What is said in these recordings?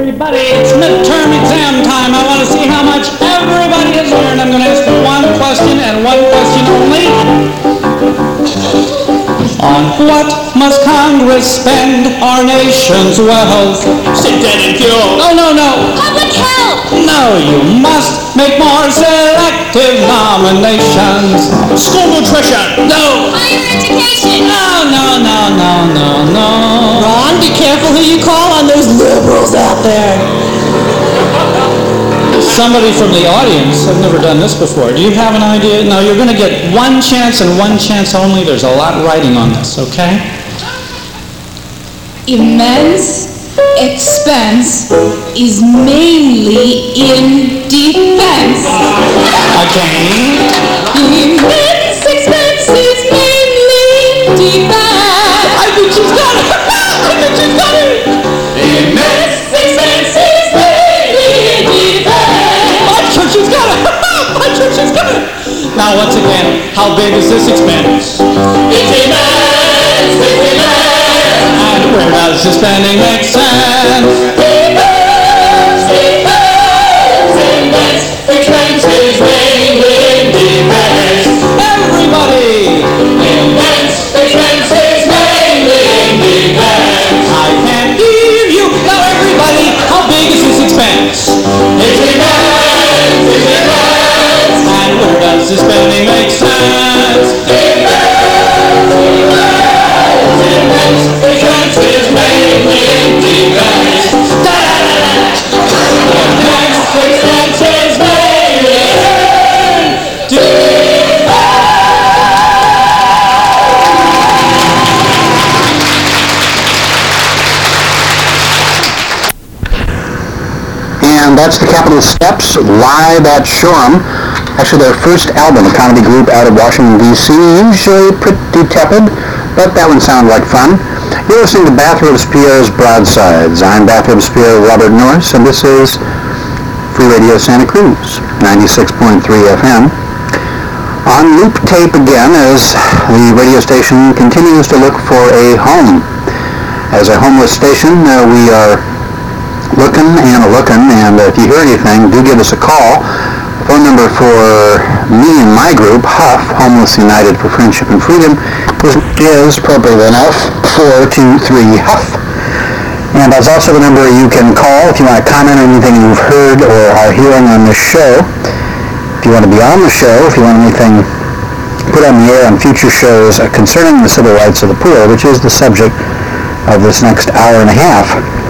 Everybody, it's midterm exam time. I want to see how much everybody has learned. I'm going to ask one question and one question only. On what must Congress spend our nation's wealth? Synthetic fuel. No. Public health. No, you must make more selective nominations. School nutrition. No. Higher education. No. Ron, be careful who you call on those liberals out there. Somebody from the audience, I've never done this before. Do you have an idea? No, you're going to get one chance and one chance only. There's a lot writing on this, okay? Immense expense is mainly in defense. Okay. Immense expense is mainly in defense. I think she's got it. Immense expense is mainly in defense. My church has got it. Now, once again, how big is this expense? It's immense. And where does the spending make sense? Immense expense is mainly in defense. Everybody! Immense expense is mainly in defense. I can't hear you. Now, everybody, how big is this expense? It's immense. And where does the spending make sense? Expense is mainly in defense. Expense is mainly in defense. And that's the Capitol Steps, live at Shoreham. Actually, their first album, a comedy group out of Washington, D.C., usually pretty tepid, but that one sounded like fun. You're listening to Bathrobes Pierre's Broadsides. I'm Bathrobes Pierre Robert Norris, and this is Free Radio Santa Cruz, 96.3 FM. On loop tape again as the radio station continues to look for a home. As a homeless station, we are looking, and if you hear anything, do give us a call. Phone number for me and my group, HUF, Homeless United for Friendship and Freedom, is appropriate enough, 423-HUF. And that's also the number you can call if you want to comment on anything you've heard or are hearing on this show. If you want to be on the show, if you want anything put on the air on future shows concerning the civil rights of the poor, which is the subject of this next hour and a half.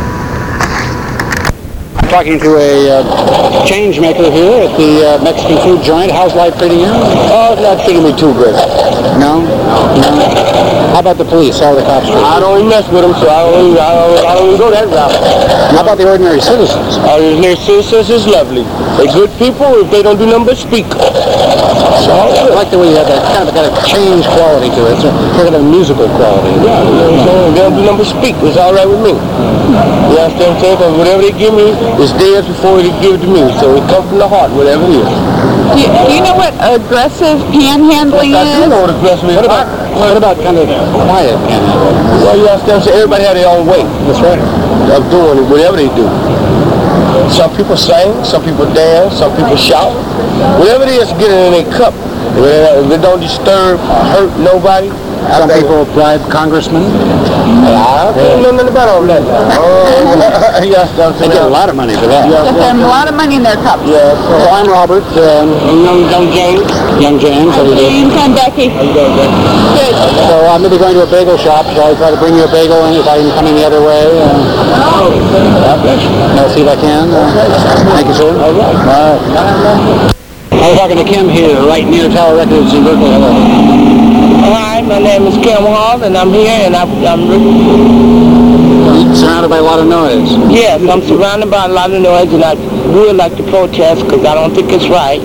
Talking to a change maker here at the Mexican food joint. How's life treating you? Oh, it's not treating me too good. No? How about the police? How are the cops treating you? I don't even mess with them, so I don't even go that route. How about the ordinary citizens? Ordinary citizens is lovely. They're good people if they don't do nothing but speak. So I like the way you have that kind of got a change quality to it. It's kind of a musical quality. Yeah, they don't do nothing but speak. It's all right with me. You understand what I'm saying? Because whatever they give me is theirs before they give it to me. So it comes from the heart, whatever it is. Do you know what aggressive panhandling I do is? know what aggressive is. What about kind of quiet panhandling? Well, you understand what I'm saying? Everybody have their own way That's right. of doing it, whatever they do. Some people sing, some people dance, some people shout. Whatever it is, get it in their cup. If it don't disturb or hurt nobody. Some people bribe congressmen. I don't know nothing about all that. Yes, They get a lot of money for that. They put a lot of money in their cups. Yeah, So I'm Robert. young James. Young James. How do you do? James and Becky. Good. So I'm going to be going to a bagel shop, so I'll try to bring you a bagel and if I can come in the other way. I'll see if I can. Thank you, sir. All right. I'm talking to Kim here, right near Tower Records in Berkeley. Hello. Hi, my name is Kim Hall, and I'm here, and I'm Surrounded by a lot of noise. yes, I'm surrounded by a lot of noise, and I would like to protest because I don't think it's right.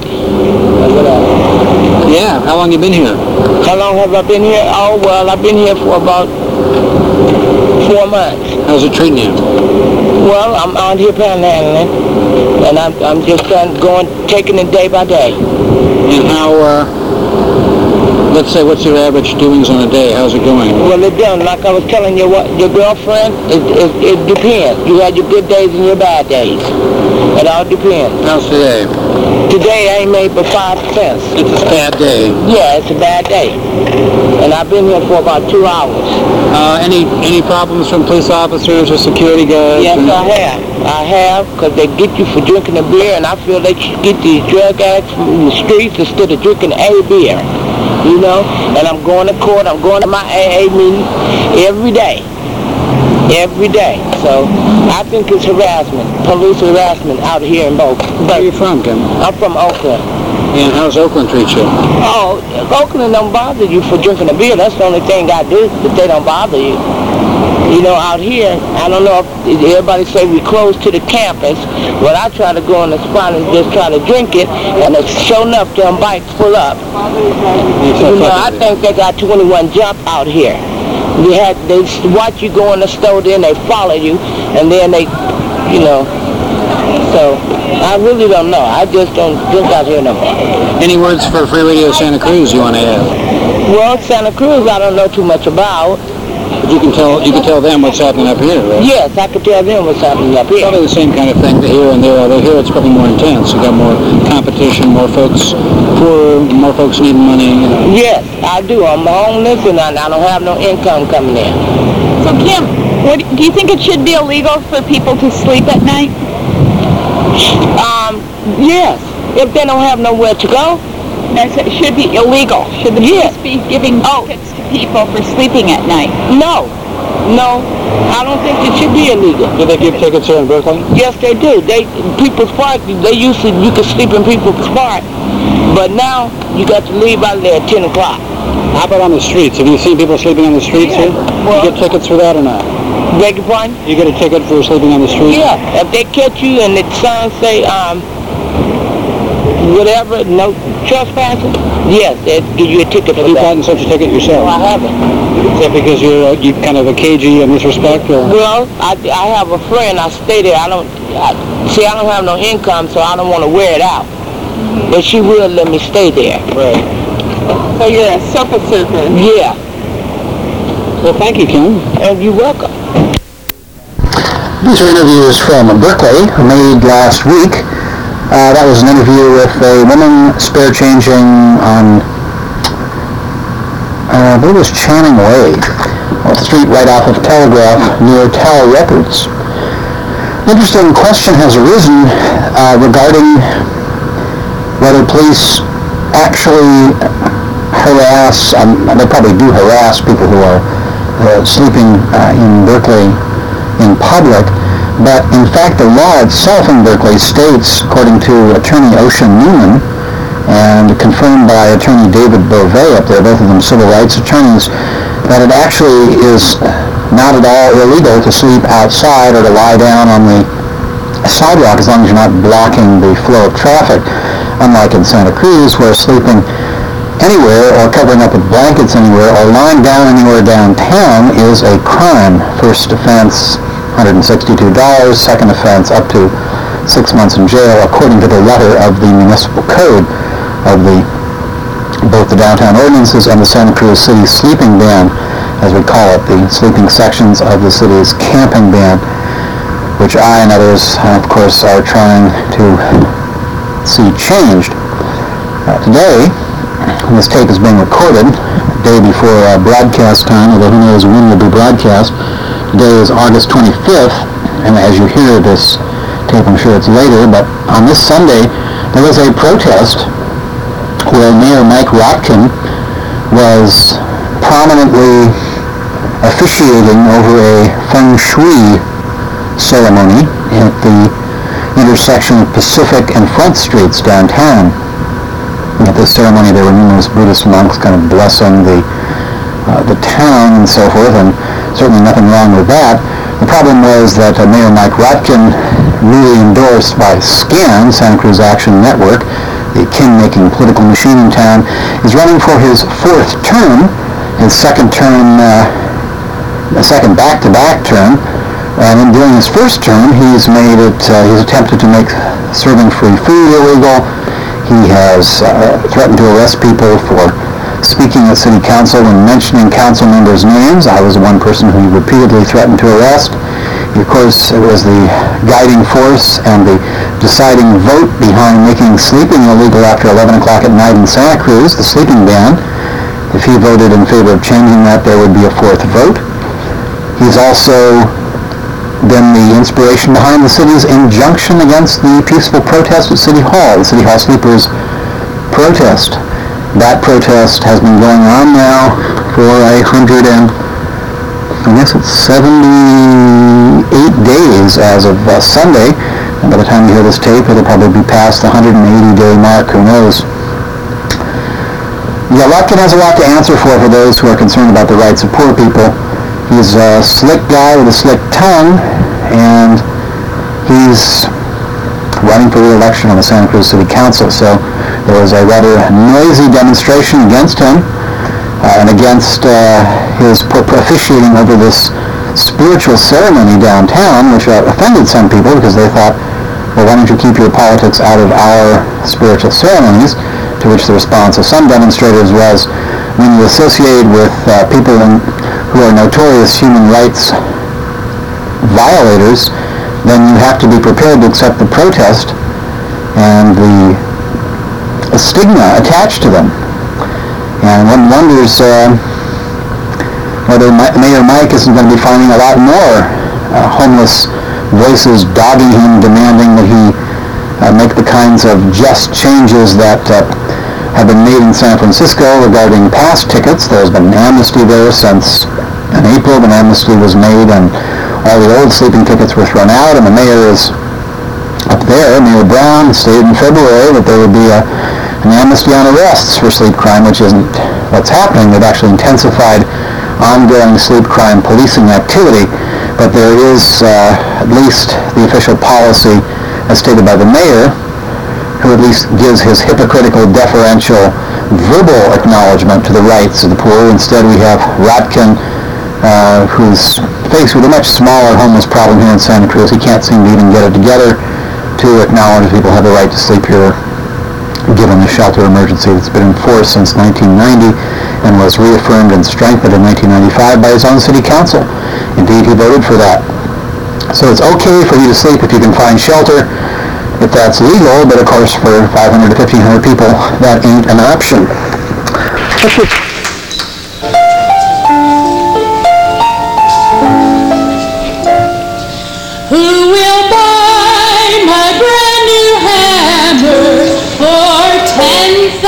Yeah, how long you been here? How long have I been here? Oh, well, I've been here for about 4 months. How's it treating you? Well, I'm out here panhandling, and I'm just taking it day by day. And Let's say, what's your average doings on a day? How's it going? Well, it done. Like I was telling you, your girlfriend, it depends. You had your good days and your bad days. It all depends. How's today? Today I ain't made but 5 cents. It's a bad day. Yeah, it's a bad day. And I've been here for about 2 hours. Any problems from police officers or security guards? Yes, I have, because they get you for drinking a beer, and I feel they should get these drug addicts from the streets instead of drinking a beer. You know? And I'm going to court. I'm going to my AA meeting every day. Every day. So I think it's harassment, police harassment out here in Boca. Where are you from, Kim? I'm from Oakland. And how's Oakland treat you? Oh, Oakland don't bother you for drinking a beer. That's the only thing I do, but they don't bother you. You know, out here, I don't know if everybody say we close to the campus, but I try to go in the spot and just try to drink it, and it's sure enough, them bikes pull up. You know, I think they got 21 Jump out here. They watch you go in the store, then they follow you, and then they, you know, so I really don't know. I just don't drink out here no more. Any words for Free Radio Santa Cruz you want to add? Well, Santa Cruz, I don't know too much about. But you can tell them what's happening up here, right? Yes, I can tell them what's happening up here. Probably the same kind of thing here and there, although here it's probably more intense. You got more competition, more folks poorer, more folks needing money. You know. Yes, I do. I'm homeless and I don't have no income coming in. So Kim, do you think it should be illegal for people to sleep at night? Yes, if they don't have nowhere to go. No, so it should be illegal. Should the police be giving tickets to people for sleeping at night? No, I don't think it should be illegal. Do they give tickets here in Brooklyn? Yes, they do. People's Park, you could sleep in People's Park, but now you got to leave out there at 10 o'clock. How about on the streets? Have you seen people sleeping on the streets here? Well, you get tickets for that or not? Beg your pardon? You get a ticket for sleeping on the street? Yeah, if they catch you and the sign say, whatever, no trespassing, yes, they'll give you a ticket for that. Have you gotten such a ticket yourself? No, I haven't. Is that because you're kind of a cagey in this respect? Or? Well, I have a friend, I stay there, I don't have no income, so I don't want to wear it out. But she will let me stay there. Right. So you're a sofa surfer. Yeah. Well, thank you, Kim. And you're welcome. These are interviews from Berkeley, made last week. That was an interview with a woman spare changing on, I believe it was Channing Way, off the street right off of Telegraph near Tower Records. An interesting question has arisen regarding whether police actually harass, they probably do harass people who are sleeping in Berkeley in public. But in fact, the law itself in Berkeley states, according to Attorney Ocean Newman, and confirmed by Attorney David Beauvais up there, both of them civil rights attorneys, that it actually is not at all illegal to sleep outside or to lie down on the sidewalk as long as you're not blocking the flow of traffic, unlike in Santa Cruz, where sleeping anywhere or covering up with blankets anywhere or lying down anywhere downtown is a crime. First offense, $162, second offense up to 6 months in jail, according to the letter of the municipal code of both the downtown ordinances and the Santa Cruz City sleeping ban, as we call it, the sleeping sections of the city's camping ban, which I and others, of course, are trying to see changed. Today, this tape is being recorded, day before broadcast time, although who knows when it will be broadcast. Today is August 25th, and as you hear this tape, I'm sure it's later, but on this Sunday, there was a protest where Mayor Mike Rotkin was prominently officiating over a feng shui ceremony at the intersection of Pacific and Front Streets downtown. At this ceremony, there were numerous Buddhist monks kind of blessing the town and so forth, and certainly nothing wrong with that. The problem was that Mayor Mike Rotkin, newly endorsed by SCAN, Santa Cruz Action Network, the king-making political machine in town, is running for his 4th term, his second back-to-back term, and during his first term, he's attempted to make serving free food illegal. He has threatened to arrest people for speaking at City Council and mentioning council members' names. I was the one person who he repeatedly threatened to arrest. Of course, it was the guiding force and the deciding vote behind making sleeping illegal after 11 o'clock at night in Santa Cruz, the sleeping ban. If he voted in favor of changing that, there would be a fourth vote. He's also been the inspiration behind the city's injunction against the peaceful protest at City Hall, the City Hall Sleepers protest. That protest has been going on now for 78 days as of Sunday. And by the time you hear this tape, it'll probably be past the 180-day mark. Who knows? Yeah, Lutkin has a lot to answer for those who are concerned about the rights of poor people. He's a slick guy with a slick tongue, and he's running for re-election on the Santa Cruz City Council. So there was a rather noisy demonstration against him and against his officiating over this spiritual ceremony downtown, which offended some people because they thought, well, why don't you keep your politics out of our spiritual ceremonies? To which the response of some demonstrators was, when you associate with people who are notorious human rights violators, then you have to be prepared to accept the protest and the stigma attached to them. And one wonders whether Mayor Mike isn't going to be finding a lot more homeless voices dogging him, demanding that he make the kinds of just changes that have been made in San Francisco regarding pass tickets. There's been an amnesty there since in April. An amnesty was made and all the old sleeping tickets were thrown out, and the mayor is up there. Mayor Brown stated in February that there would be an amnesty on arrests for sleep crime, which isn't what's happening. They've actually intensified ongoing sleep crime policing activity, but there is at least the official policy as stated by the mayor, who at least gives his hypocritical, deferential, verbal acknowledgement to the rights of the poor. Instead, we have Rotkin, who's faced with a much smaller homeless problem here in Santa Cruz. He can't seem to even get it together to acknowledge people have the right to sleep here, given the shelter emergency that's been enforced since 1990 and was reaffirmed and strengthened in 1995 by his own city council. Indeed, he voted for that. So it's okay for you to sleep if you can find shelter, if that's legal, but of course for 500 to 1,500 people, that ain't an option. Who will buy my brand new hammer for $10,000?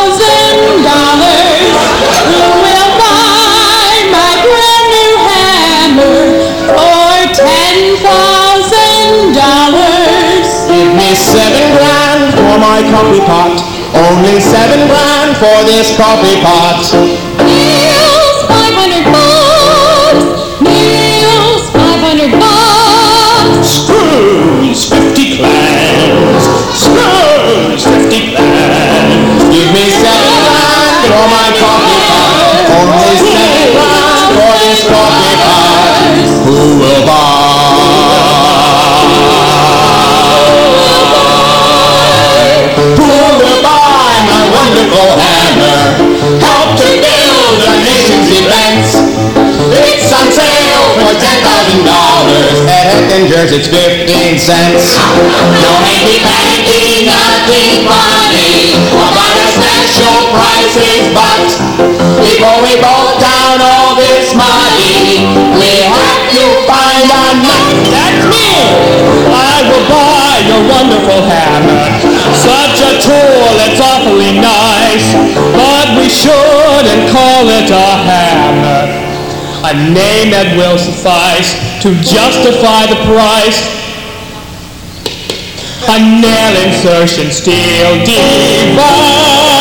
Who will buy my brand new hammer for $10,000? Give me $7,000 for my coffee pot. Only $7,000 for this coffee pot. Neil's $500. Neil's $500. Screws 50 clans. Screws 50 clans. Give me $7,000 for my coffee pot. Only $7,000 for this coffee pot. Who will buy? Who will buy my wonderful hammer? Help to build the nation's defense. It's on sale for $10,000. At Heckenger's it's 15 cents. Don't make me panicky, nothing funny. About the special prices, but before we bolt down all this money, we have to find a nut. That's me. I will buy your wonderful hammer. Such a tool, it's awfully nice, but we shouldn't call it a hammer. A name that will suffice to justify the price. A nail insertion steel device.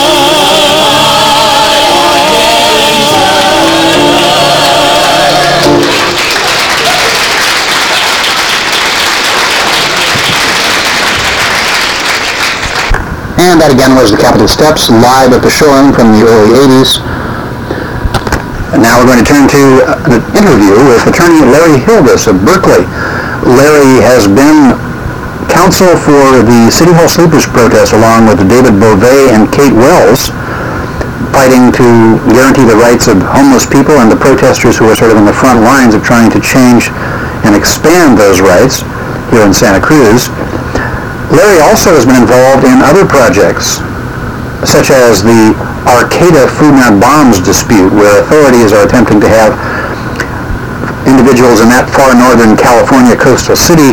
And that again was the Capitol Steps, live at the Shoreham from the early 80s. And now we're going to turn to an interview with attorney Larry Hildes of Berkeley. Larry has been counsel for the City Hall Sleepers protest along with David Beauvais and Kate Wells. fighting to guarantee the rights of homeless people and the protesters who are sort of in the front lines of trying to change and expand those rights here in Santa Cruz. Larry also has been involved in other projects, such as the Arcata Food Not Bombs dispute, where authorities are attempting to have individuals in that far northern California coastal city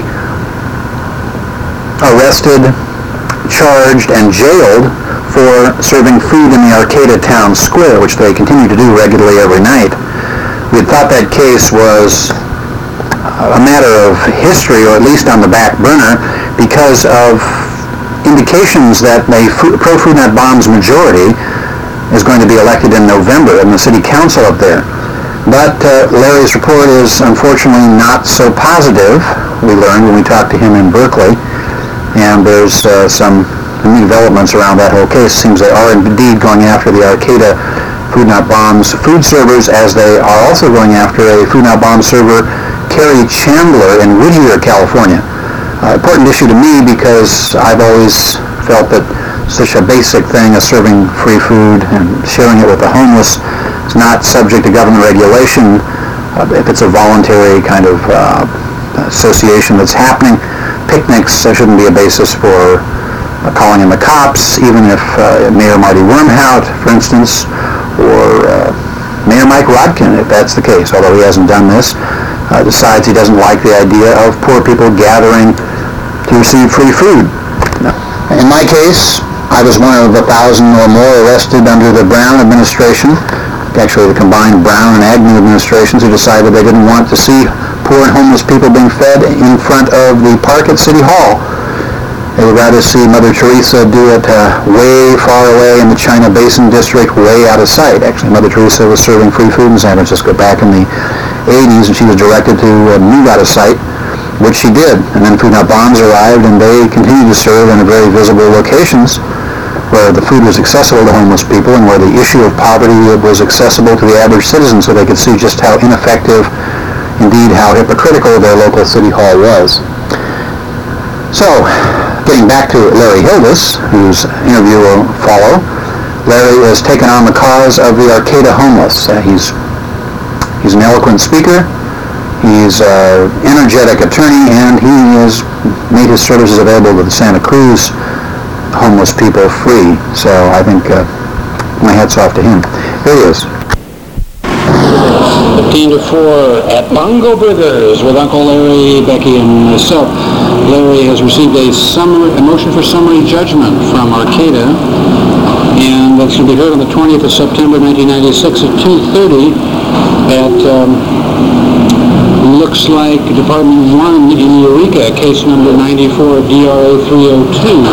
arrested, charged, and jailed for serving food in the Arcata town square, which they continue to do regularly every night. We had thought that case was a matter of history, or at least on the back burner, because of indications that a pro-Food Not Bombs majority is going to be elected in November in the city council up there. But Larry's report is unfortunately not so positive, we learned when we talked to him in Berkeley, and there's some new developments around that whole case. It seems they are indeed going after the Arcata Food Not Bombs food servers, as they are also going after a Food Not Bombs server, Carrie Chandler, in Whittier, California. Important issue to me because I've always felt that such a basic thing as serving free food and sharing it with the homeless is not subject to government regulation. If it's a voluntary kind of association that's happening, picnics shouldn't be a basis for calling in the cops, even if Mayor Marty Wormhout, for instance, or Mayor Mike Rodkin, if that's the case, although he hasn't done this, decides he doesn't like the idea of poor people gathering to receive free food. In my case, I was one of 1,000 or more arrested under the Brown administration, actually the combined Brown and Agnew administrations, who decided they didn't want to see poor and homeless people being fed in front of the park at City Hall. They would rather see Mother Teresa do it way far away in the China Basin District, way out of sight. Actually, Mother Teresa was serving free food in San Francisco back in the 80s, and she was directed to move out of sight, which she did. And then Food Not Bombs arrived, and they continued to serve in very visible locations where the food was accessible to homeless people and where the issue of poverty was accessible to the average citizen, so they could see just how ineffective, indeed how hypocritical their local city hall was. So, getting back to Larry Hildes, whose interview will follow, Larry has taken on the cause of the Arcata homeless. He's an eloquent speaker, he's an energetic attorney, and he has made his services available to the Santa Cruz homeless people free. So I think my hat's off to him. Here he is. 15 to 4 at Bongo Burgers with Uncle Larry, Becky, and myself. Larry has received a motion for summary judgment from Arcata, and that's going to be heard on the 20th of September 1996 at 2:30 at looks like Department 1 in Eureka, case number 94 DRA 302.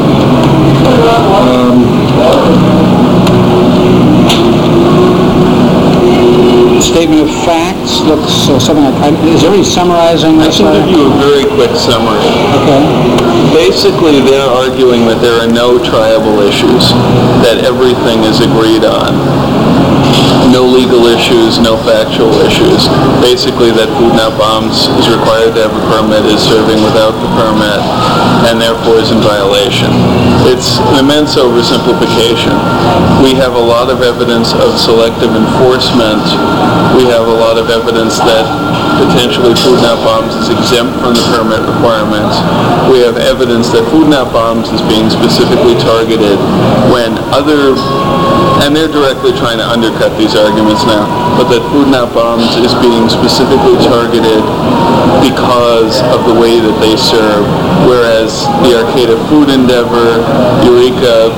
Statement of facts looks something like, is there any summarizing this? I can give you a very quick summary. Okay. Basically, they're arguing that there are no triable issues, that everything is agreed on. No legal issues, no factual issues. Basically, that Food Not Bombs is required to have a permit, is serving without the permit, and therefore is in violation. It's an immense oversimplification. We have a lot of evidence of selective enforcement. We have a lot of evidence that potentially Food Not Bombs is exempt from the permit requirements. We have evidence that Food Not Bombs is being specifically targeted when other, and they're directly trying to undercut these arguments now, but that Food Not Bombs is being specifically targeted because of the way that they serve, whereas the Arcata Food Endeavor, Eureka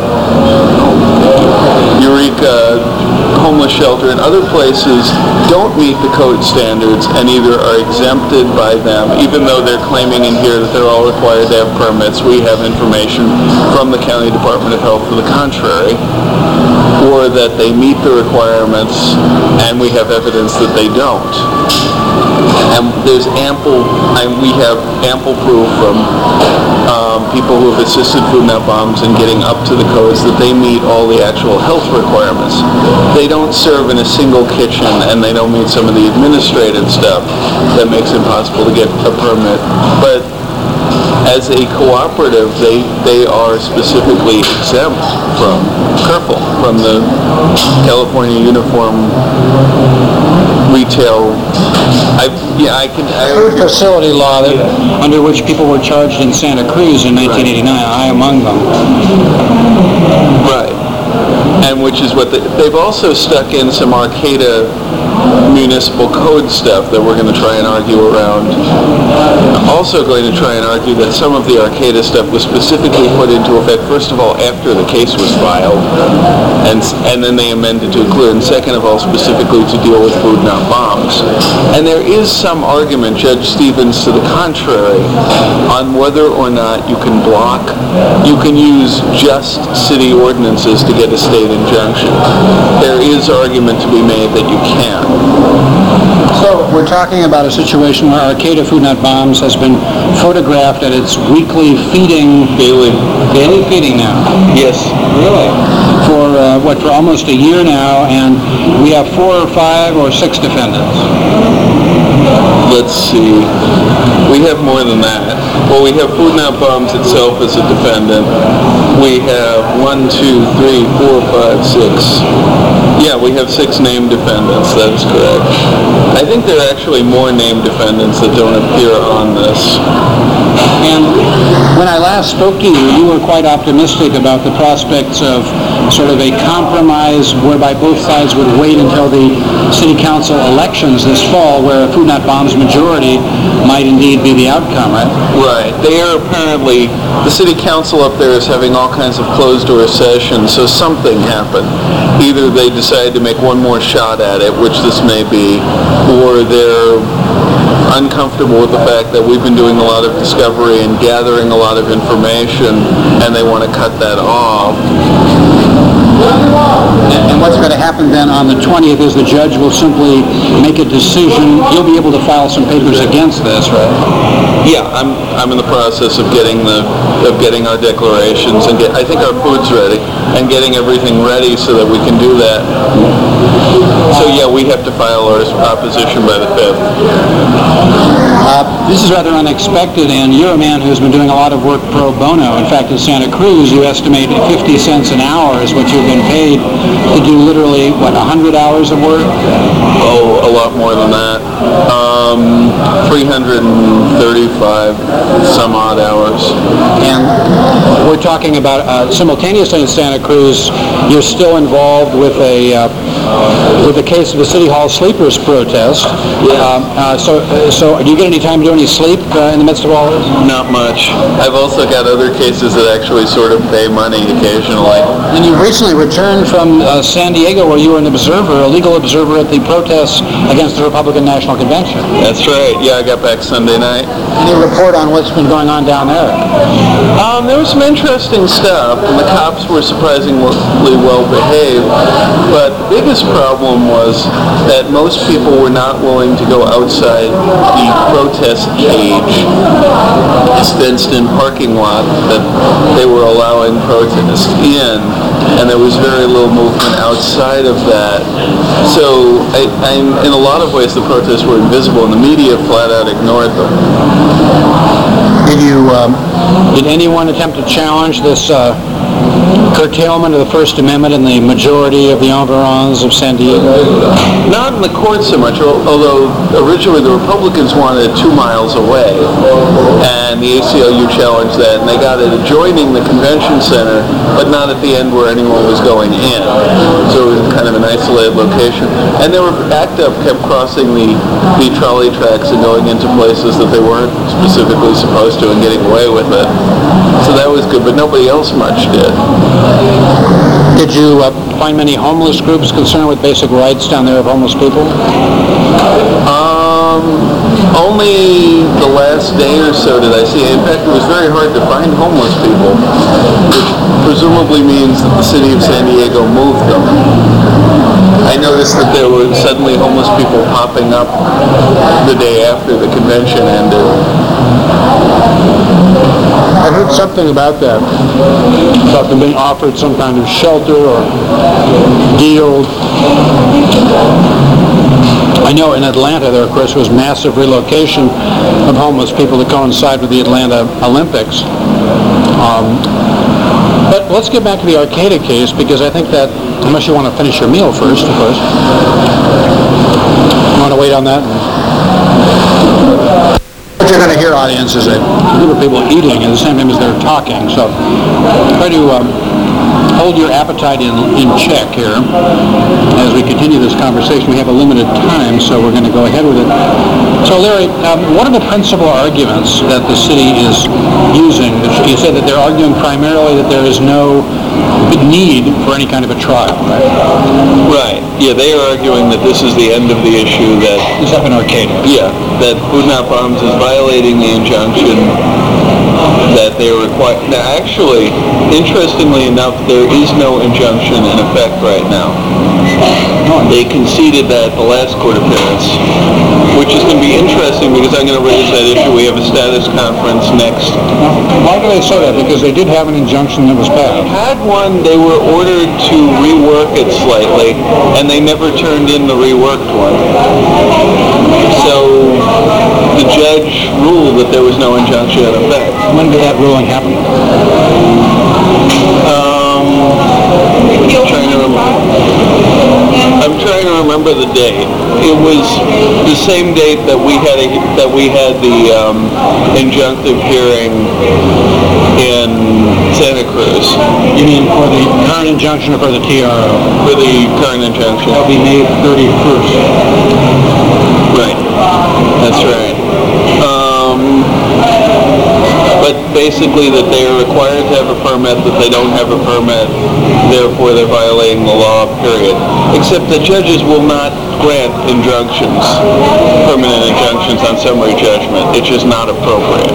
Homeless Shelter, and other places don't meet the code standards and either are exempted by them, even though they're claiming in here that they're all required to have permits. We have information from the County Department of Health to the contrary, or that they meet the requirements, and we have evidence that they don't. And there's we have ample proof from people who have assisted Food Not Bombs in getting up to the codes that they meet all the actual health requirements. They don't serve in a single kitchen, and they don't meet some of the administrative stuff that makes it impossible to get a permit. But as a cooperative, they are specifically exempt from CURFL, from the California Uniform Retail. Food facility law under which people were charged in Santa Cruz in 1989, I among them. Right. And which is what they've also stuck in some Arcata municipal code stuff that we're going to try and argue around. Also going to try and argue that some of the Arcata stuff was specifically put into effect, first of all, after the case was filed, and then they amended to include, and second of all, specifically to deal with food, not bombs. And there is some argument, Judge Stevens, to the contrary, on whether or not you can use just city ordinances to get a state injunction. There is argument to be made that you can. So we're talking about a situation where Arcata Food Not Bombs has been photographed at its weekly feeding... Daily feeding now? Yes. Really? For almost a year now, and we have 4 or 5 or 6 defendants. Let's see. We have more than that. Well, we have Food Not Bombs itself as a defendant. We have 1, 2, 3, 4, 5, 6. Yeah, we have 6 named defendants. That is correct. I think there are actually more named defendants that don't appear on this. And when I last spoke to you, you were quite optimistic about the prospects of sort of a compromise whereby both sides would wait until the city council elections this fall, where a Food Not Bombs majority might indeed be the outcome, right? Right. They are apparently, the city council up there is having all kinds of closed-door sessions, so something happened. Either they decided to make one more shot at it, which this may be, or they're uncomfortable with the fact that we've been doing a lot of discovery and gathering a lot of information, and they want to cut that off. And what's going to happen then on the 20th is the judge will simply make a decision. You'll be able to file some papers against this, right? Yeah, I'm in the process of getting our declarations and I think our food's ready and getting everything ready so that we can do that. So yeah, we have to file our opposition by the 5th. This is rather unexpected, and you're a man who's been doing a lot of work pro bono. In fact, in Santa Cruz, you estimate 50 cents an hour is what you've been paid to do literally, 100 hours of work? Oh, a lot more than that. 335 some odd hours. And we're talking about simultaneously in Santa Cruz, you're still involved with the case of the City Hall sleepers protest. Yeah. So do you get any time to do any sleep in the midst of all this? Not much. I've also got other cases that actually sort of pay money occasionally. And you recently returned from San Diego, where you were an observer, a legal observer at the protests against the Republican National Convention. That's right. Yeah, I got back Sunday night. Any report on what's been going on down there? There was some interesting stuff, and the cops were surprisingly well behaved. But the biggest problem was that most people were not willing to go outside the protest cage, this fenced-in parking lot that they were allowing protests in, and there was very little movement outside of that. So in a lot of ways the protests were invisible, and the media flat out ignored them. Did anyone attempt to challenge this curtailment of the First Amendment in the majority of the environs of San Diego? Not in the court so much, although originally the Republicans wanted it 2 miles away, and the ACLU challenged that, and they got it adjoining the convention center, but not at the end where anyone was going in. So it was kind of an isolated location. And they were ACT UP kept crossing the trolley tracks and going into places that they weren't specifically supposed to and getting away with it. So that was good, but nobody else much did. Did you find many homeless groups concerned with basic rights down there of homeless people? Only the last day or so did I see. In fact, it was very hard to find homeless people, which presumably means that the city of San Diego moved them. I noticed that there were suddenly homeless people popping up the day after the convention ended. I heard something about that, about them being offered some kind of shelter or deal. I know in Atlanta there, of course, was massive relocation of homeless people to coincide with the Atlanta Olympics. But let's get back to the Arcata case, because I think that, unless you want to finish your meal first, of course. You want to wait on that? What you're going to hear, audience, is a group of people eating at the same time as they're talking. So try to hold your appetite in check here as we continue this conversation. We have a limited time, so we're going to go ahead with it. So, Larry, what are the principal arguments that the city is using? You said that they're arguing primarily that there is no need for any kind of a trial, right? Right. Yeah, they are arguing that this is the end of the issue, that... This up in Arcata. Yeah, that Food Not Bombs is violating the injunction that they are required... Now, actually, interestingly enough, there is no injunction in effect right now. They conceded that at the last court appearance, which is going to be interesting because I'm going to raise that issue. We have a status conference next. Why do they say that? Because they did have an injunction that was passed. They had one. They were ordered to rework it slightly, and they never turned in the reworked one. So the judge ruled that there was no injunction in effect. When did that ruling happen? I'm trying to remember the date. It was the same date that we had the injunctive hearing in Santa Cruz. You mean for the current injunction or for the TRO? For the current injunction. That'll be May 31st. Right. That's right. But basically that they are required to have a permit, that they don't have a permit, therefore they're violating the law, period. Except that judges will not grant injunctions, permanent injunctions on summary judgment. It's just not appropriate.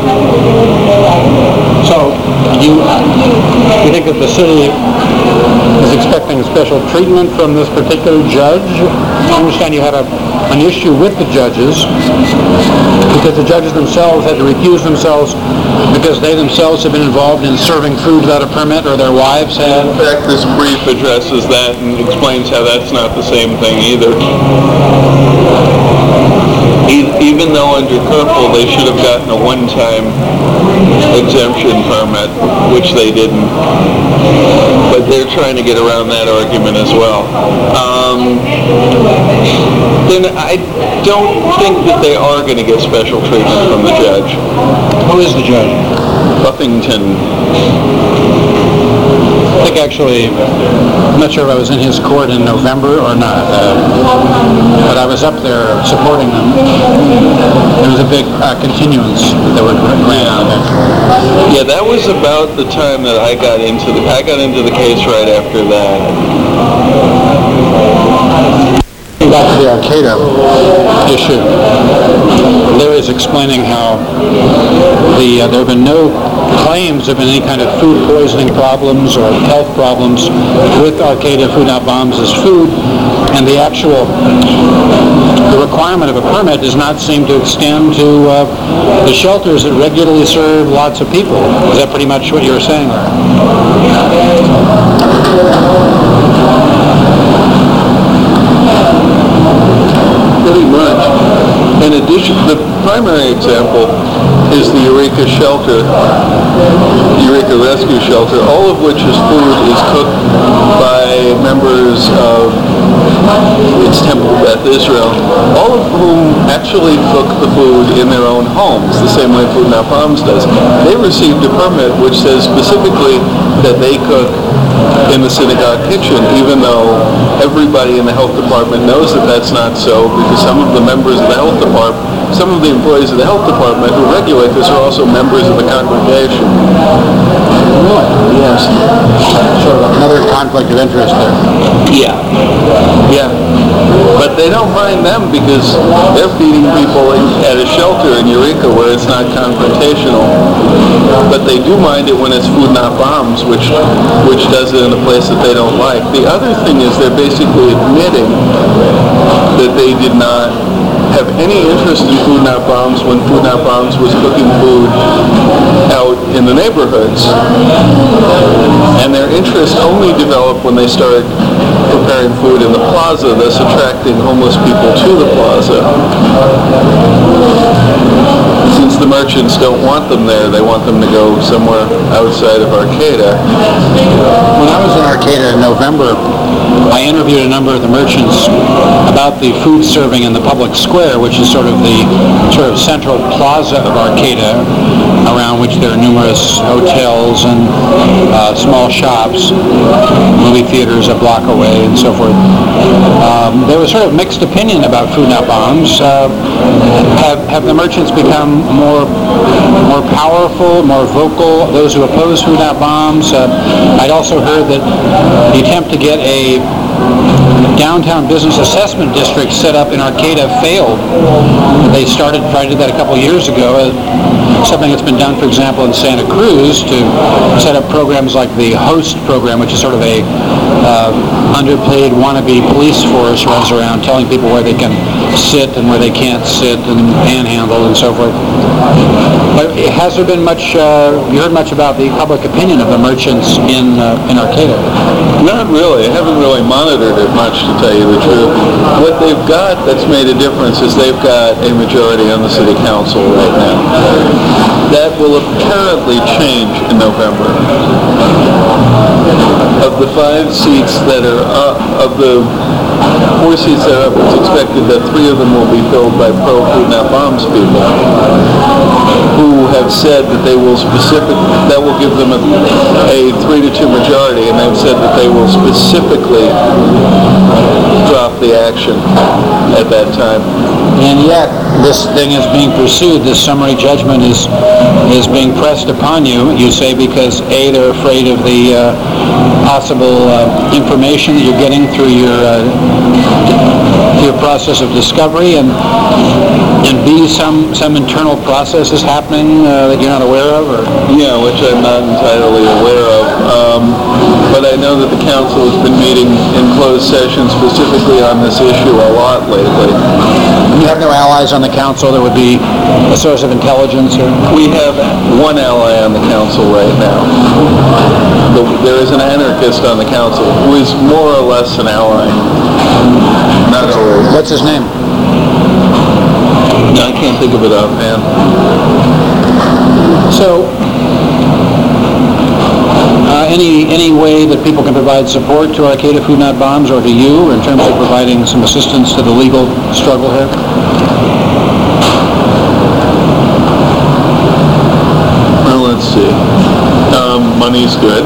So, you think that the city is expecting special treatment from this particular judge? I understand you had an issue with the judges because the judges themselves had to recuse themselves because they themselves have been involved in serving food without a permit, or their wives had. In fact, this brief addresses that and explains how that's not the same thing either. Even though under Kerfel they should have gotten a one-time exemption permit, which they didn't. But they're trying to get around that argument as well. Then I don't think that they are going to get special treatment from the judge. Who is the judge? Buffington. I think actually, I'm not sure if I was in his court in November or not, but I was up there supporting them. There was a big continuance that were granted. Yeah, that was about the time that I got into the case right after that. Back to the Arcata issue. Larry's explaining how there have been no claims of any kind of food poisoning problems or health problems with Arcata Food Not Bombs as food, and the requirement of a permit does not seem to extend to the shelters that regularly serve lots of people. Is that pretty much what you were saying, Larry? Pretty much. In addition, the primary example is the Eureka Shelter, Eureka Rescue Shelter, all of which's food is cooked by members of its Temple Beth Israel, all of whom actually cook the food in their own homes, the same way Food Not Bombs does. They received a permit which says specifically that they cook in the synagogue kitchen, even though everybody in the health department knows that that's not so, because some of the members of the health department, some of the employees of the health department who regulate this are also members of the congregation. Yes. Sort of another conflict of interest there. Yeah. Yeah. But they don't mind them because they're feeding people at a shelter in Eureka where it's not confrontational. But they do mind it when it's Food Not Bombs, which does it in a place that they don't like. The other thing is they're basically admitting that they did not have any interest in Food Not Bombs when Food Not Bombs was cooking food out in the neighborhoods. And their interest only developed when they started preparing food in the plaza, thus attracting homeless people to the plaza. Since the merchants don't want them there, they want them to go somewhere outside of Arcata. When I was in Arcata in November, I interviewed a number of the merchants about the food serving in the public square, which is sort of the central plaza of Arcata, around which there are numerous hotels and small shops, movie theaters a block away, and so forth. There was sort of mixed opinion about Food Not Bombs. Have the merchants become more powerful, more vocal, those who oppose Food Not Bombs? I'd also heard that the attempt to get a downtown business assessment district set up in Arcata failed. They tried to do that a couple of years ago. Something that's been done, for example, in Santa Cruz to set up programs like the HOST program, which is sort of a underpaid wannabe police force, runs around telling people where they can sit and where they can't sit and panhandle and so forth. But has there been much, you heard much about the public opinion of the merchants in Arcata? Not really. I haven't really monitored it much, to tell you the truth. What they've got that's made a difference is they've got a majority on the city council right now. That will apparently change in November. Of the 5 seats that are up, of the 4 seats that are up, it's expected that 3 of them will be filled by pro-Food Not Bombs people who have said that they will that will give them a 3-2 majority, and they've said that they will specifically drop the action at that time. And yet, this thing is being pursued. This summary judgment is being pressed upon you, you say, because A, they're afraid of the possible information that you're getting through your process of discovery, and B, some internal process is happening that you're not aware of? Or? Yeah, which I'm not entirely aware of. But I know that the council has been meeting in closed session specifically on this issue a lot lately. You have no allies on the council that would be a source of intelligence? Or? We have one ally on the council right now. There is an anarchist on the council who is more or less an ally. Not always. What's his name? No, I can't think of it offhand. So, any way that people can provide support to Arcata Food Not Bombs, or to you, in terms of providing some assistance to the legal struggle here? Well, let's see. Money's good.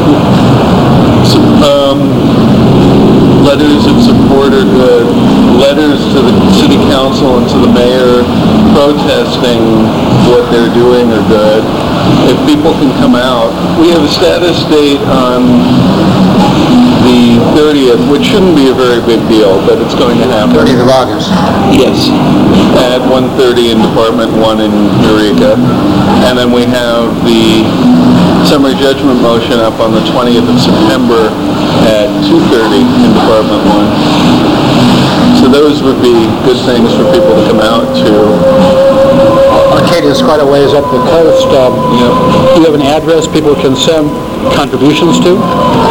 Letters of support are good. Letters to the city council and to the mayor protesting what they're doing are good. If people can come out, we have a status date on the 30th, which shouldn't be a very big deal, but it's going to happen. 30th of August. Yes. At 1:30 in Department 1 in Eureka. And then we have the summary judgment motion up on the 20th of September at 2:30 in Department 1. So those would be good things for people to come out to. Arcata is quite a ways up the coast. Do you have an address people can send contributions to?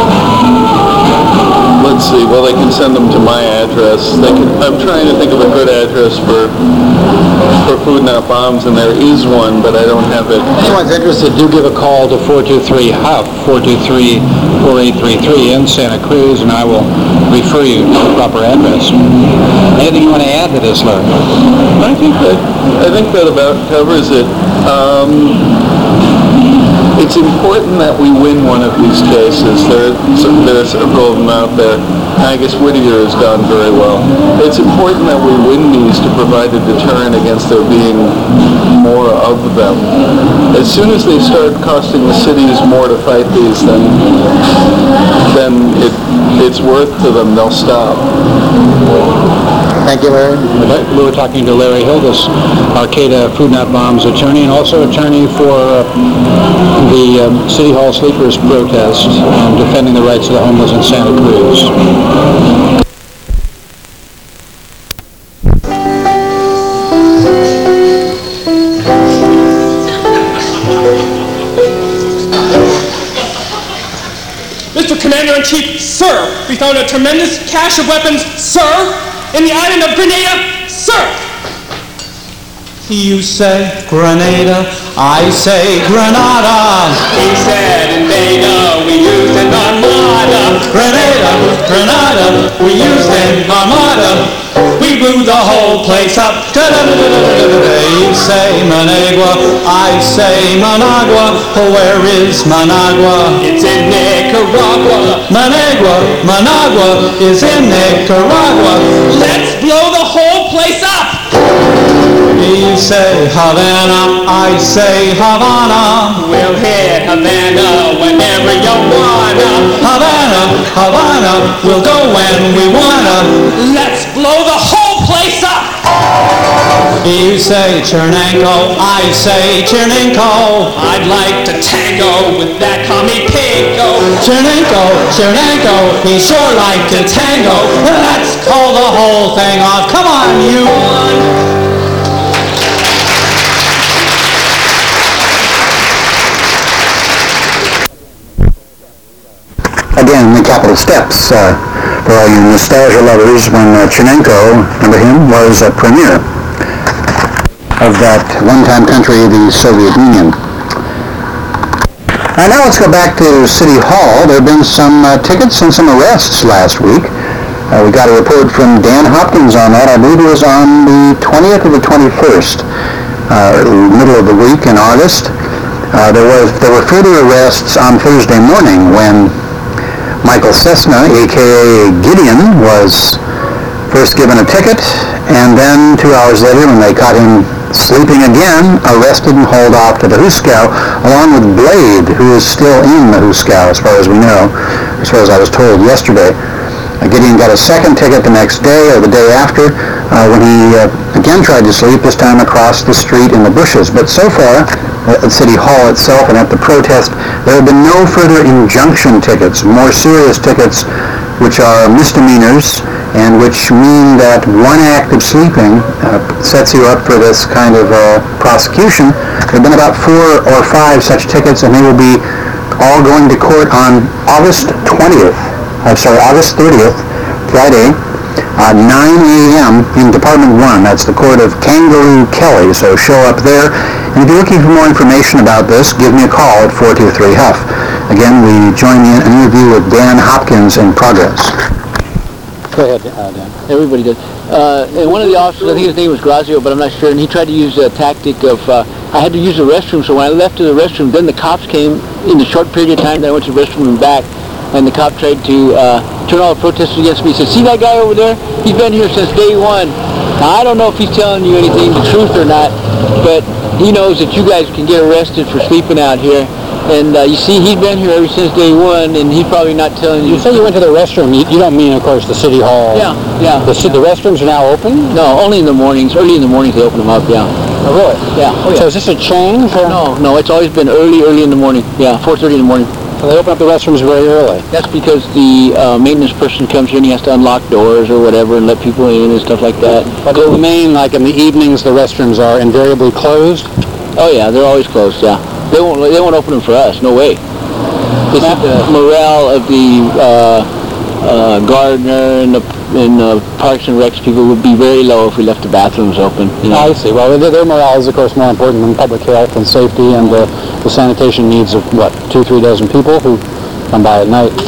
Let's see. Well, they can send them to my address. I'm trying to think of a good address for Food Not Bombs, and there is one, but I don't have it. If anyone's interested, do give a call to 423-HUF, 423-4833 in Santa Cruz, and I will refer you to the proper address. Anything you want to add to this, Larry? I think that about covers it. It's important that we win one of these cases. There are several of them out there. I guess Whittier has done very well. It's important that we win these to provide a deterrent against there being more of them. As soon as they start costing the cities more to fight these, then it's worth to them. They'll stop. Thank you, Larry. We were talking to Larry Hildes, Arcata Food Not Bombs attorney, and also attorney for the City Hall Sleepers protest and defending the rights of the homeless in Santa Cruz. Commander-in-Chief, sir, we found a tremendous cache of weapons, sir, in the island of Grenada, sir. You say Grenada, I say Grenada. He said Invada, we used an armada. Grenada, Grenada, we used an armada. We blew the whole place up. You say Managua, I say Managua. Where is Managua? It's in Nicaragua. Managua is in Nicaragua. Let's blow the whole place up. You say Havana, I say Havana. We'll hit Havana whenever you wanna. Havana, we'll go when we wanna. Let's blow the whole place up. You say Chernenko, I say Chernenko. I'd like to tango with that commie Pinko. Chernenko, he sure like to tango. Let's call the whole thing off. Come on, you. Again, the Capitol steps, for all you nostalgia lovers, when Chernenko, remember him, was a premier of that one-time country, the Soviet Union. Now let's go back to City Hall. There have been some tickets and some arrests last week. We got a report from Dan Hopkins on that. I believe it was on the 20th or the 21st, middle of the week in August. There were further arrests on Thursday morning when Michael Cessna, a.k.a. Gideon, was first given a ticket, and then 2 hours later, when they caught him sleeping again, arrested and hauled off to the Huskow, along with Blade, who is still in the Huskow, as far as we know, as far as I was told yesterday. Gideon got a second ticket the next day, or the day after, when he again tried to sleep, this time across the street in the bushes. But so far, at City Hall itself and at the protest, there have been no further injunction tickets, more serious tickets, which are misdemeanors and which mean that one act of sleeping sets you up for this kind of prosecution. There have been about 4 or 5 such tickets, and they will be all going to court on August 30th, Friday, 9 a.m. in Department 1. That's the court of Kangaroo Kelly, so show up there. And if you're looking for more information about this, give me a call at 423-HUFF. Again, we join in an interview with Dan Hopkins in progress. Go ahead, Dan. Everybody did. And one of the officers, I think his name was Grazio, but I'm not sure, and he tried to use a tactic of, I had to use the restroom, so when I left to the restroom, then the cops came in the short period of time that I went to the restroom and back, and the cop tried to turn all the protesters against me. He said, see that guy over there? He's been here since day one. Now, I don't know if he's telling you anything, the truth or not, but he knows that you guys can get arrested for sleeping out here. And you see, he's been here ever since day one, and he's probably not telling you. You say you went to the restroom. You don't mean, of course, the City Hall. Yeah. The restrooms are now open? No, only in the mornings. Early in the mornings they open them up, yeah. Oh, really? Yeah. Oh, yeah. So is this a change? Or? No, it's always been early in the morning. Yeah, 4:30 in the morning. So they open up the restrooms very early? That's because the maintenance person comes in, he has to unlock doors or whatever and let people in and stuff like that. But in the main, like in the evenings, the restrooms are invariably closed? Oh yeah, they're always closed, yeah. They won't open them for us, no way. They said the morale of the gardener and the Parks and Recs people would be very low if we left the bathrooms open. You know? I see. Well, their morale is, of course, more important than public health and safety and the sanitation needs of, 2-3 dozen people who come by at night.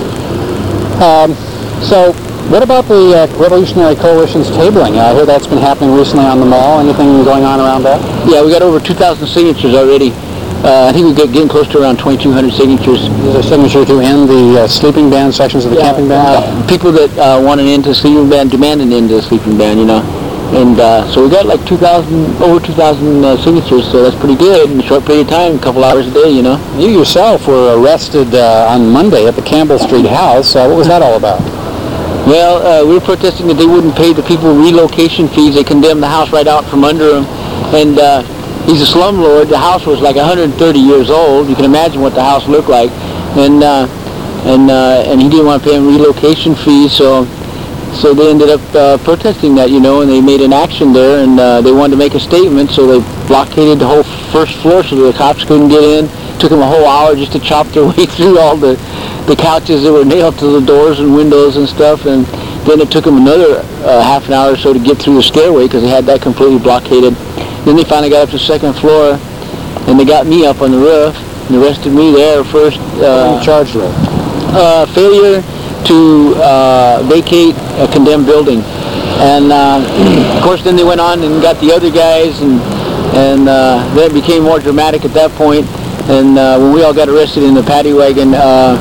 So, what about the Revolutionary Coalition's tabling? I hear that's been happening recently on the mall. Anything going on around that? Yeah, we got over 2,000 signatures already. I think we're getting close to around 2,200 signatures. Is there a signature to end the sleeping ban sections of the camping ban? People that want an end to the sleeping ban demand an end to the sleeping ban, you know. And so we got like over 2,000 signatures, so that's pretty good in a short period of time, a couple hours a day, you know. You yourself were arrested on Monday at the Campbell Street house. What was that all about? Well, we were protesting that they wouldn't pay the people relocation fees. They condemned the house right out from under them. And he's a slumlord. The house was like 130 years old. You can imagine what the house looked like. And he didn't want to pay them relocation fees, so they ended up protesting that, you know, and they made an action there, and they wanted to make a statement, so they blockaded the whole first floor so the cops couldn't get in. took them a whole hour just to chop their way through all the couches that were nailed to the doors and windows and stuff, and then it took them another half an hour or so to get through the stairway because they had that completely blockaded. Then they finally got up to the second floor, and they got me up on the roof and arrested me there first. Charged with? Failure to vacate a condemned building. And of course then they went on and got the other guys, and then it became more dramatic at that point. And when we all got arrested in the paddy wagon,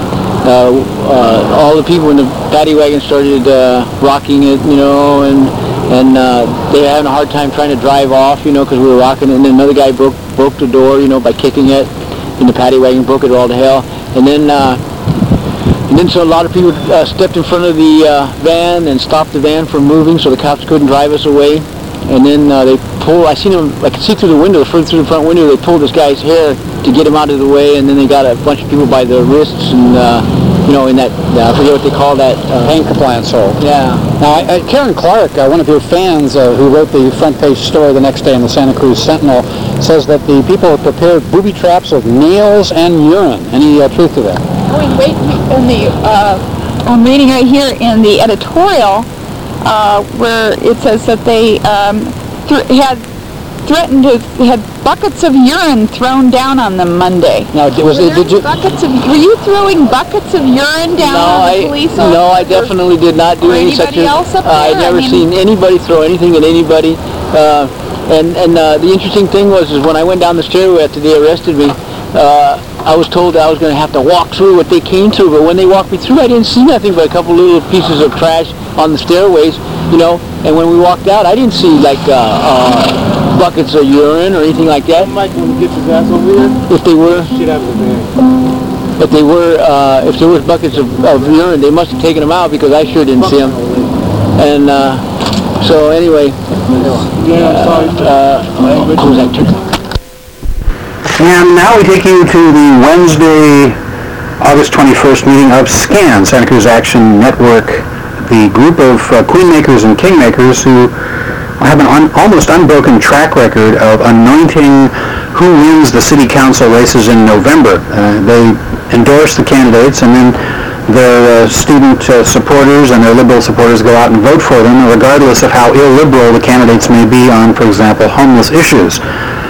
all the people in the paddy wagon started rocking it, you know, and they were having a hard time trying to drive off, you know, because we were rocking it. And then another guy broke the door, you know, by kicking it in the paddy wagon, broke it all to hell. And then so a lot of people stepped in front of the van and stopped the van from moving, so the cops couldn't drive us away. And then they pulled, I could see through the window, through the front window, they pulled this guy's hair to get him out of the way, and then they got a bunch of people by the wrists and, you know, in that, I forget what they call that. Pain compliance hole. Yeah. Now, Karen Clark, one of your fans who wrote the front page story the next day in the Santa Cruz Sentinel, says that the people have prepared booby traps with nails and urine. Any truth to that? Wait, I'm reading right here in the editorial where it says that they had buckets of urine thrown down on them Monday. Now, were you throwing buckets of urine down on the police officers? No, I definitely did not do any such thing. Else up there? I'd never seen anybody throw anything at anybody. And the interesting thing was when I went down the stairway after they arrested me, I was told that I was going to have to walk through what they came through, but when they walked me through, I didn't see nothing but a couple little pieces of trash on the stairways, you know, and when we walked out, I didn't see, like, buckets of urine or anything like that. Mike, when he gets his ass over here, if they were, shit out of the van. if they were, if there was buckets of urine, they must have taken them out because I sure didn't see them. And, so anyway, And now we take you to the Wednesday, August 21st meeting of SCAN, Santa Cruz Action Network, the group of queen makers and king makers who have an almost unbroken track record of anointing who wins the city council races in November. They endorse the candidates, and then their student supporters and their liberal supporters go out and vote for them, regardless of how illiberal the candidates may be on, for example, homeless issues.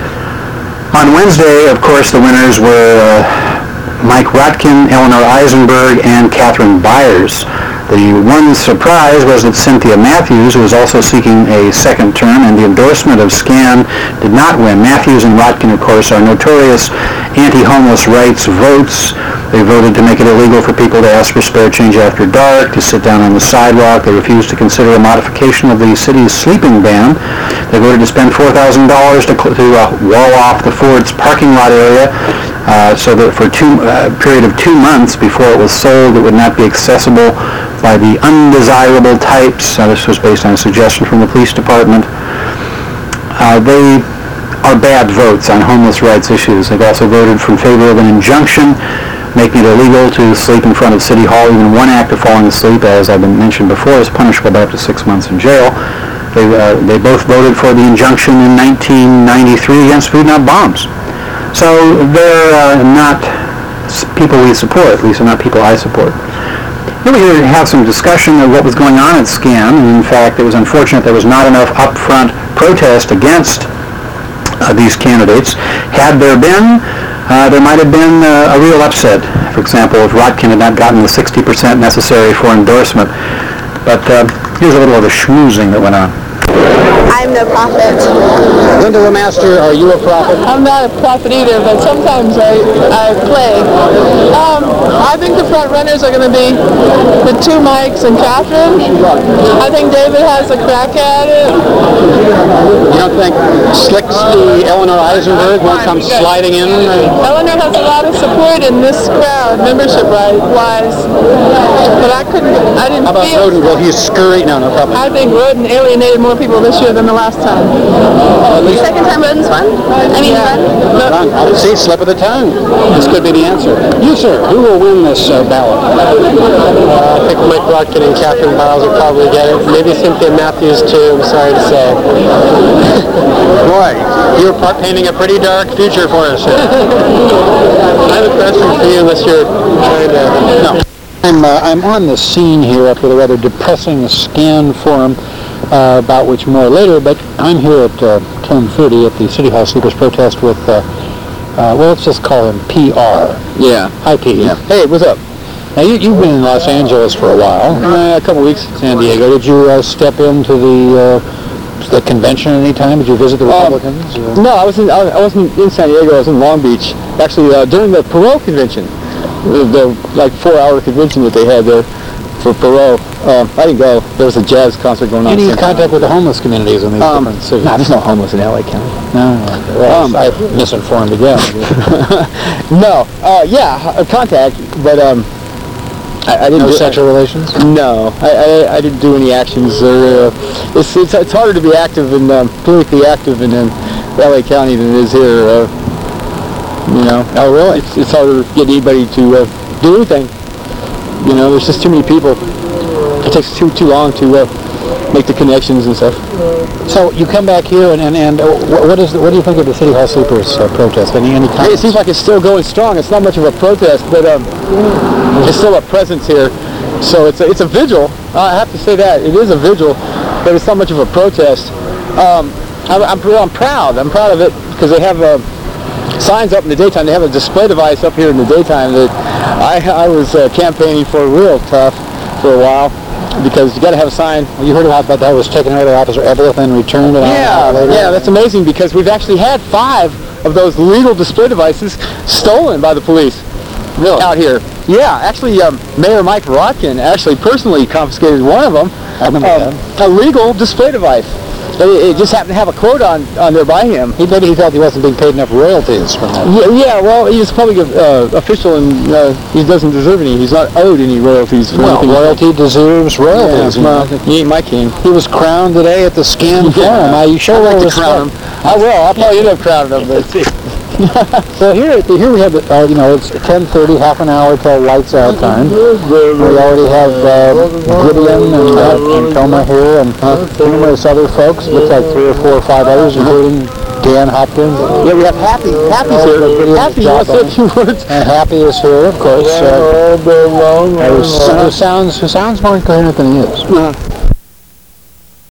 On Wednesday, of course, the winners were Mike Rotkin, Eleanor Eisenberg, and Catherine Byers. The one surprise was that Cynthia Matthews, who was also seeking a second term, and the endorsement of SCAN did not win. Matthews and Rotkin, of course, are notorious anti-homeless rights votes. They voted to make it illegal for people to ask for spare change after dark, to sit down on the sidewalk. They refused to consider a modification of the city's sleeping ban. They voted to spend $4,000 to wall off the Ford's parking lot area so that for a period of 2 months before it was sold, it would not be accessible by the undesirable types. This was based on a suggestion from the police department. They are bad votes on homeless rights issues. They've also voted in favor of an injunction making it illegal to sleep in front of City Hall. Even one act of falling asleep, as I've been mentioned before, is punishable by up to 6 months in jail. They both voted for the injunction in 1993 against food, not bombs. So they're not people we support, at least they're not people I support. Here we have some discussion of what was going on at SCAN, and in fact it was unfortunate there was not enough upfront protest against these candidates. Had there been, there might have been a real upset. For example, if Rotkin had not gotten the 60% necessary for endorsement. But here's a little of the schmoozing that went on. I'm no prophet. Linda LeMaster, are you a prophet? I'm not a prophet either, but sometimes I play. I think the front runners are going to be the two Mikes and Catherine. I think David has a crack at it. You don't think Slicksy Eleanor Eisenberg won't come sliding in? Eleanor has a lot of support in this crowd, membership-wise, but I didn't How about feel... Roden? Will he scurry? No, no problem. I think Roden alienated more people this year than the last time. Second time voting's fun. I mean, fun. See, slip of the tongue. This could be the answer. You, sir, who will win this ballot? I think Mike Rotkin and Catherine Biles will probably get it. Maybe Cynthia Matthews too, I'm sorry to say. Boy, you're painting a pretty dark future for us here. I have a question for you unless you're trying to... No. I'm on the scene here after the rather depressing scan forum, about which more later, but I'm here at 10:30 at the City Hall Sleepers protest with, well, let's just call him PR. Yeah. Hi, P. Yeah. Hey, what's up? Now, you've been in Los Angeles for a while. A couple weeks. San Diego. Did you step into the convention at any time? Did you visit the Republicans? No, I wasn't in San Diego. I was in Long Beach. Actually, during the Perot convention, the like 4-hour convention that they had there for Perot. I didn't go. There was a jazz concert going on. Any contact with the homeless communities in these different cities? No, there's no homeless in LA County. No. Well, I misinformed again. No. Contact, but I didn't no do sexual relations? No, I didn't do any actions. It's harder to be active and politically active in LA County than it is here. Oh, really? It's harder to get anybody to do anything. There's just too many people. It takes too long to make the connections and stuff. So you come back here, and what do you think of the City Hall Sleepers protest? Any comments? Hey, it seems like it's still going strong. It's not much of a protest, but it's still a presence here. So it's a vigil. I have to say that it is a vigil, but it's not much of a protest. I'm proud. I'm proud of it because they have signs up in the daytime. They have a display device up here in the daytime that I was campaigning for real tough for a while. Because you got to have a sign. You heard about that was taken away by Officer Eveleth and returned it later? Yeah, that's amazing because we've actually had 5 of those legal display devices stolen by the police. Really? Out here. Yeah, actually, Mayor Mike Rotkin actually personally confiscated one of them. I remember that. A legal display device. It just happened to have a quote on there by him. Maybe he felt he wasn't being paid enough royalties from that. Yeah, well, he's probably official and he doesn't deserve any. He's not owed any royalties. Well, royalty deserves royalties. Yeah, he ain't my king. He was crowned today at the Scan Forum. You sure I'd like to respect. crown him. I will. I'll probably end up crowning him. But So here we have, it's 10:30, half an hour till lights out time. We already have Gideon and Toma here and numerous other folks. Looks like 3 or 4 or 5 others, including Dan Hopkins. Yeah, we have Happy. Happy's here. Happy, you want to say a few words? And Happy is here, of course. Who sounds more incoherent than he is.